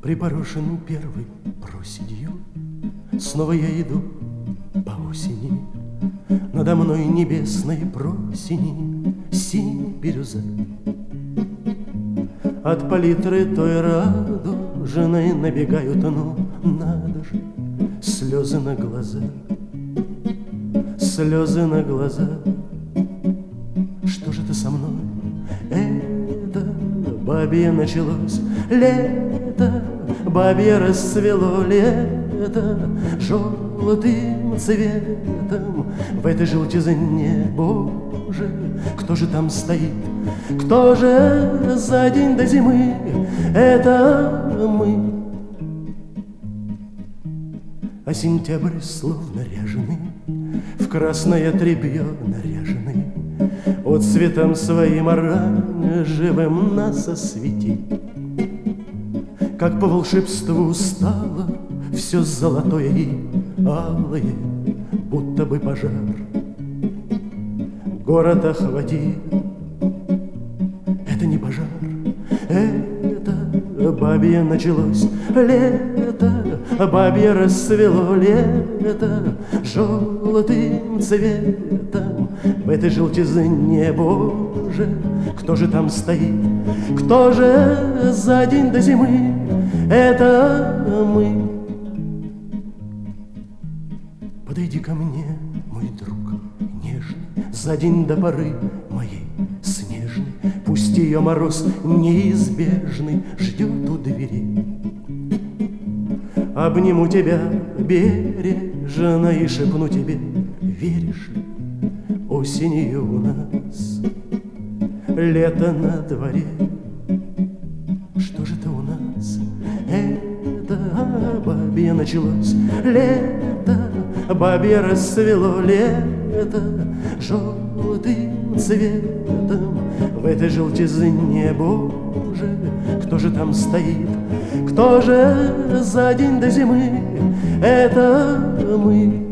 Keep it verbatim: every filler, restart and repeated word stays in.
Припорошен первой проседью, снова я иду по осени. Надо мной небесной просени синяя бирюза. От палитры той радужной набегают, ну, надо же, слезы на глаза, слезы на глаза. Что же это со мной? Это бабье началось лето, бабье расцвело лето желтым цветом. В этой желтизне, Боже, кто же там стоит? Кто же за день до зимы? Это мы. А сентябрь словно ряженый, в красное тряпье наряженный, от цветом своим оранжевым нас освети. Как по волшебству стало все золотое и алое, будто бы пожар город охватил. Это не пожар, это бабье началось лето, бабье расцвело лето желтым цветом. В этой желтизне, Боже, кто же там стоит? Кто же за день до зимы? Это мы. Подойди ко мне, мой друг нежный, за день до поры моей снежной. Пусть ее мороз неизбежный ждет у двери. Обниму тебя бережно и шепну тебе: веришь ли, осенью у нас лето на дворе. Что же это у нас? Это бабье началось лето, бабье расцвело лето желтым цветом. В этой желтизне, Боже, кто же там стоит? Кто же за день до зимы? Это мы.